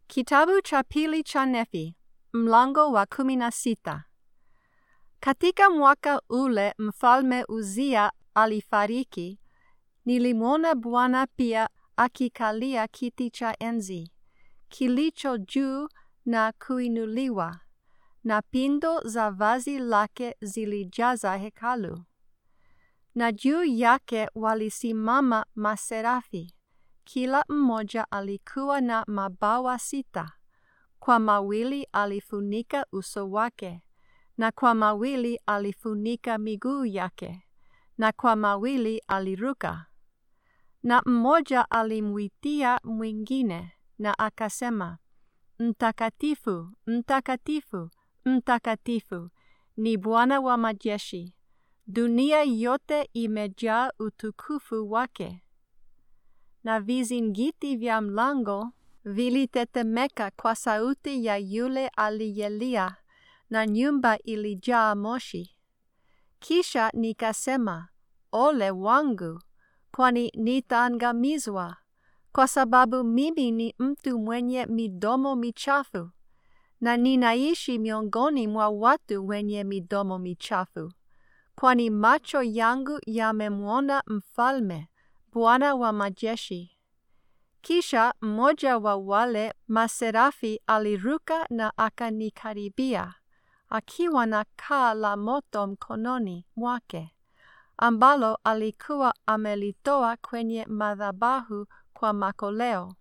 Kitabu cha pili cha Nefi, mlango wa 16. Katika mwaka ule Mfalme Uzia alifariki, nilimwona Bwana pia akikalia kiti cha enzi, kilicho juu na kuinuliwa, na pindo za vazi lake zilijaza hekalu. Na juu yake walisimama maserafi, kila mmoja alikuwa na mabawa 6, kwa mawili alifunika uso wake, na kwa mawili alifunika miguu yake, na kwa mawili aliruka. Na mmoja alimwitia mwingine, na akasema, Mtakatifu, mtakatifu, mtakatifu, ni Bwana wa majeshi, dunia yote imejaa utukufu wake. Na vizingiti vya mlango vilitetemeka kwa sauti ya yule aliyelia, na nyumba ilijaa moshi. Kisha nikasema, ole wangu, kwani nitaangamizwa, kwa sababu mimi ni mtu mwenye midomo michafu, na ninaishi miongoni mwa watu wenye midomo michafu, kwani macho yangu yamemwona Mfalme, Bwana wa majeshi. Kisha mmoja wa wale maserafi aliruka na akanikaribia, akiwa na kaa la moto mkononi mwake, ambalo alikuwa amelitoa kwenye madhabahu kwa makoleo.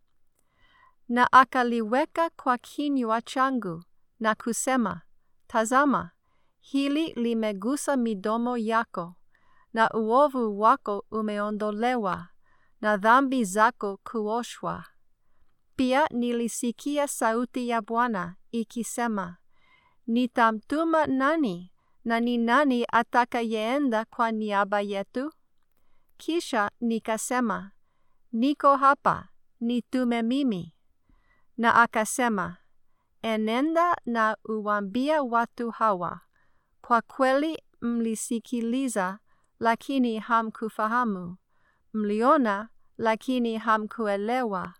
Na akaliweka kwa kinywa changu na kusema, Tazama, hili limegusa midomo yako, na uovu wako umeondolewa, na dhambi zako kuoshwa. Pia nilisikia sauti ya Bwana ikisema, Nitamtuma nani, na ni nani atakayeenda kwa niaba yetu? Kisha nikasema, Niko hapa, nitume mimi. Na akasema, Enenda na uwaambie watu hawa, kwa kweli mlisikiliza, lakini hamkufahamu, mliona, lakini hamkuelewa.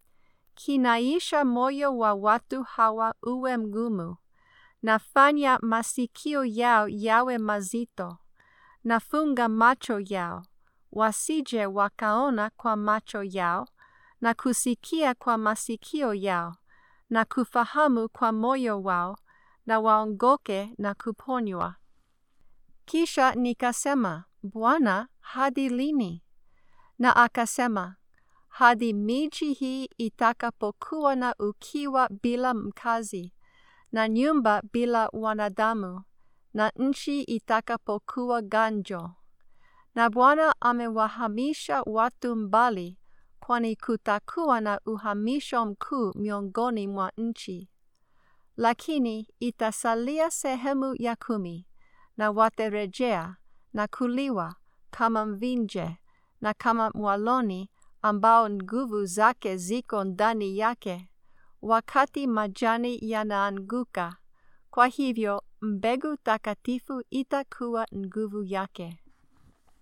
Kinaisha moyo wa watu hawa uwe mgumu, nafanya masikio yao yawe mazito, nafunga macho yao, wasije wakaona kwa macho yao, na kusikia kwa masikio yao, na kufahamu kwa moyo wao, na waongoke na kuponywa. Kisha nikasema, Bwana, hadi lini? Na akasema, hadi miji hii itakapokuwa na ukiwa bila mkazi, na nyumba bila wanadamu, na nchi itakapokuwa ganjo. Na Bwana amewahamisha watu mbali, kwani kutakuwa na uhamisho mkuu miongoni mwa nchi. Lakini itasalia sehemu ya 10, na watarejea na kuliwa kama mvinje na kama mwaloni ambao nguvu zake ziko ndani yake, wakati majani yanaanguka. Kwa hivyo mbegu takatifu itakuwa nguvu yake.